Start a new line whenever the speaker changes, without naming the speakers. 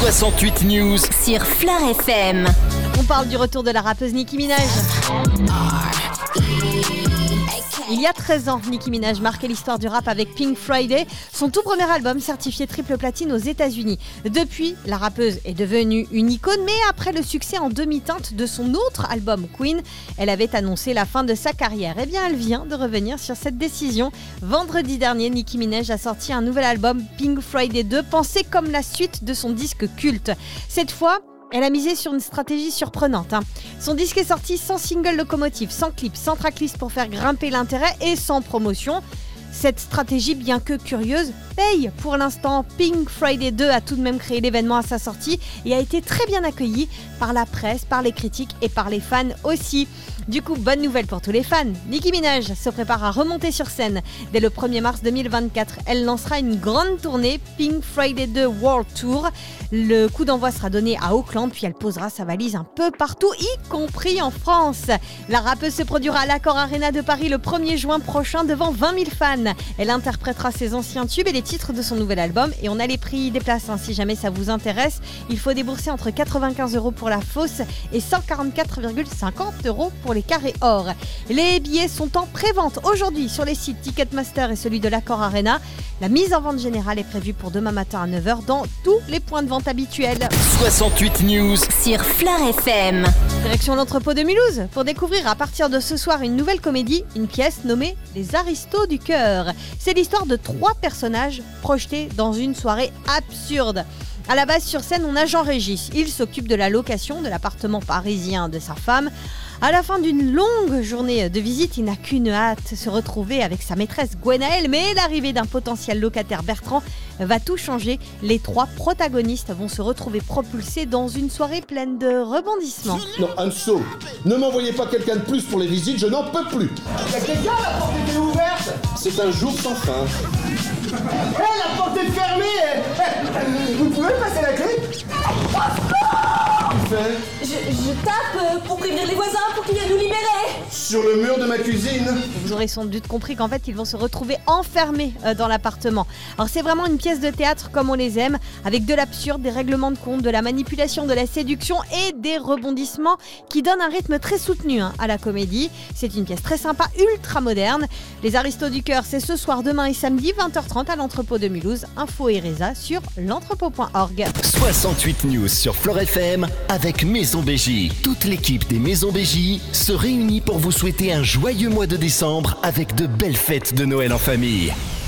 68 News
sur Fleur FM.
On parle du retour de la rappeuse Nicki Minaj. Il y a 13 ans, Nicki Minaj marquait l'histoire du rap avec Pink Friday, son tout premier album certifié triple platine aux États-Unis. Depuis, la rappeuse est devenue une icône, mais après le succès en demi-teinte de son autre album Queen, elle avait annoncé la fin de sa carrière. Eh bien, elle vient de revenir sur cette décision. Vendredi dernier, Nicki Minaj a sorti un nouvel album, Pink Friday 2, pensé comme la suite de son disque culte. Cette fois, elle a misé sur une stratégie surprenante. Son disque est sorti sans single locomotive, sans clip, sans tracklist pour faire grimper l'intérêt et sans promotion. Cette stratégie, bien que curieuse, paye pour l'instant. Pink Friday 2 a tout de même créé l'événement à sa sortie et a été très bien accueilli par la presse, par les critiques et par les fans aussi. Du coup, bonne nouvelle pour tous les fans. Nicki Minaj se prépare à remonter sur scène. Dès le 1er mars 2024, elle lancera une grande tournée, Pink Friday 2 World Tour. Le coup d'envoi sera donné à Auckland, puis elle posera sa valise un peu partout, y compris en France. La rappeuse se produira à l'Accor Arena de Paris le 1er juin prochain devant 20 000 fans. Elle interprétera ses anciens tubes et les titres de son nouvel album. Et on a les prix des places, si jamais ça vous intéresse. Il faut débourser entre 95 € pour la fosse et 144,50 € pour les carrés or. Les billets sont en pré-vente aujourd'hui sur les sites Ticketmaster et celui de l'Accor Arena. La mise en vente générale est prévue pour demain matin à 9h dans tous les points de vente habituels.
68 News
Sur Fleur FM.
Direction l'entrepôt de Mulhouse pour découvrir à partir de ce soir une nouvelle comédie, une pièce nommée Les Aristos du Cœur. C'est l'histoire de 3 personnages projetés dans une soirée absurde. À la base, sur scène, on a Jean-Régis. Il s'occupe de la location de l'appartement parisien de sa femme. À la fin d'une longue journée de visite, il n'a qu'une hâte, se retrouver avec sa maîtresse Gwenaëlle. Mais l'arrivée d'un potentiel locataire, Bertrand, va tout changer. Les 3 protagonistes vont se retrouver propulsés dans une soirée pleine de rebondissements.
Non, Anso, ne m'envoyez pas quelqu'un de plus pour les visites, je n'en peux plus.
Y'a quelqu'un, la porte était ouverte.
C'est un jour sans fin.
La porte est fermée. Vous pouvez passer la clé?
Je tape pour prévenir les voisins pour qu'ils viennent nous libérer.
Sur le mur de ma cuisine.
Vous aurez sans doute compris qu'en fait, ils vont se retrouver enfermés dans l'appartement. Alors, c'est vraiment une pièce de théâtre comme on les aime, avec de l'absurde, des règlements de compte, de la manipulation, de la séduction et des rebondissements qui donnent un rythme très soutenu à la comédie. C'est une pièce très sympa, ultra moderne. Les Aristos du Cœur, c'est ce soir, demain et samedi, 20h30 à l'entrepôt de Mulhouse. Info et résa sur l'entrepôt.org.
68 News sur Fleur FM avec Maison BJ. Toute l'équipe des Maisons BJ se réunit pour vous souhaiter un joyeux mois de décembre avec de belles fêtes de Noël en famille.